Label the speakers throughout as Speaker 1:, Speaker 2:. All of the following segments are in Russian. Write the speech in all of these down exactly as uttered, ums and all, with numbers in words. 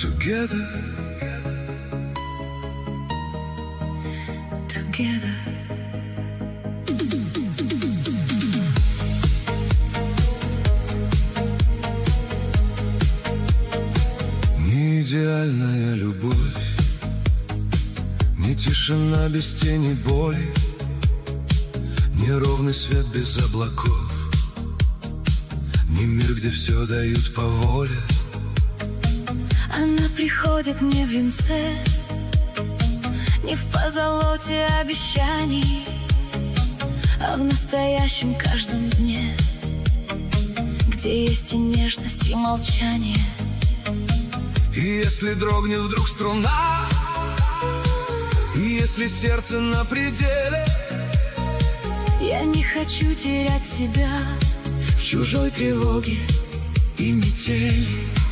Speaker 1: Together,
Speaker 2: together.
Speaker 1: Не идеальная любовь, не тишина без тени боли, не ровный свет без облаков, не мир, где все дают по воле.
Speaker 2: Она приходит не в венце, не в позолоте обещаний, а в настоящем каждом дне, где есть и нежность, и молчание.
Speaker 1: И если дрогнет вдруг струна, и если сердце на пределе,
Speaker 2: я не хочу терять себя
Speaker 1: в чужой тревоге и метели.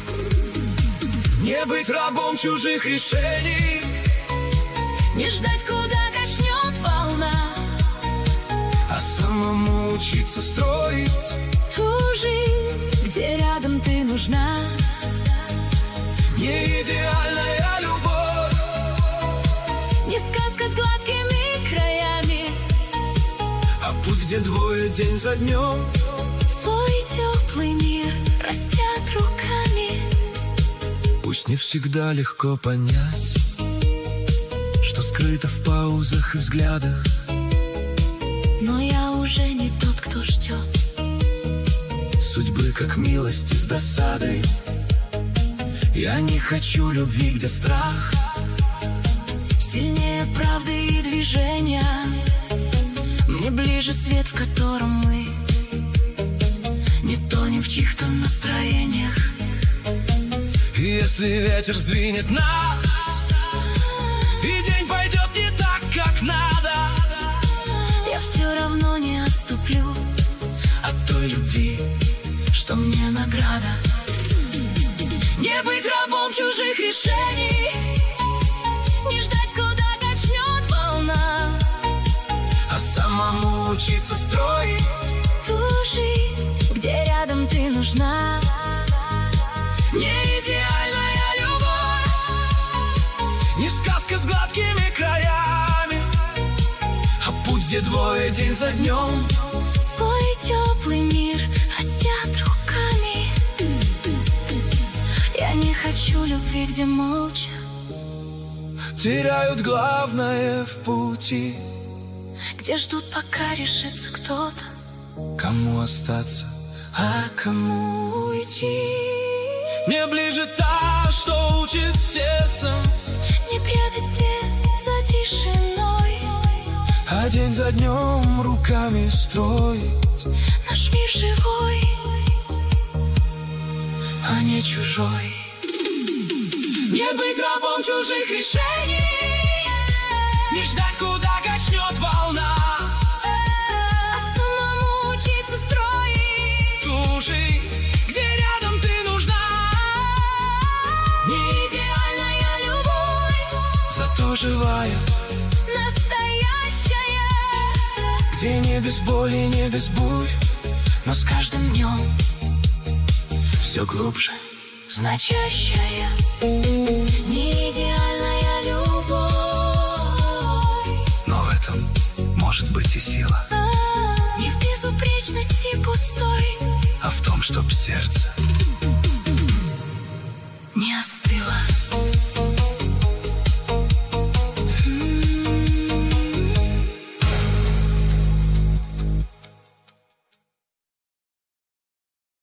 Speaker 1: Не быть рабом чужих решений,
Speaker 2: не ждать, куда качнет волна,
Speaker 1: а самому учиться строить
Speaker 2: ту жизнь, где рядом ты нужна.
Speaker 1: Не идеальная любовь,
Speaker 2: не сказка с гладкими краями,
Speaker 1: а путь, где двое день за днем
Speaker 2: свой теплый мир растят руками.
Speaker 1: Пусть не всегда легко понять, что скрыто в паузах и взглядах,
Speaker 2: но я уже не тот, кто ждет
Speaker 1: судьбы, как милости с досадой. Я не хочу любви, где страх
Speaker 2: сильнее правды и движения. Мне ближе свет, в котором мы не тонем в чьих-то настроениях.
Speaker 1: И если ветер сдвинет нас, и день пойдет не так, как надо,
Speaker 2: я все равно не отступлю
Speaker 1: от той любви,
Speaker 2: что мне награда.
Speaker 1: Не быть рабом чужих решений,
Speaker 2: не ждать, куда качнет волна,
Speaker 1: а самому учиться строить
Speaker 2: ту жизнь, где рядом ты нужна.
Speaker 1: Не идеальная любовь, не сказка с гладкими краями, а путь, где двое день за днем
Speaker 2: свой теплый мир растят руками. Я не хочу любви, где молча
Speaker 1: теряют главное в пути,
Speaker 2: где ждут, пока решится кто-то,
Speaker 1: кому остаться,
Speaker 2: а кому уйти.
Speaker 1: Мне ближе та, что учит сердцем
Speaker 2: не прятать свет за тишиной,
Speaker 1: а день за днем руками строить
Speaker 2: наш мир живой,
Speaker 1: а не чужой. Не быть рабом чужих решений, не ждать, куда качнет волна,
Speaker 2: а самому учиться строить
Speaker 1: ту жизнь, где рядом ты нужна.
Speaker 2: Не идеальная любовь,
Speaker 1: зато живая,
Speaker 2: настоящая,
Speaker 1: где не без боли, не без бурь,
Speaker 2: но с каждым днем
Speaker 1: все глубже,
Speaker 2: значащая. Не идеальная любовь,
Speaker 1: но в этом может быть и сила,
Speaker 2: не в безупречности пустой,
Speaker 1: а в том, чтоб сердце
Speaker 2: не остыло.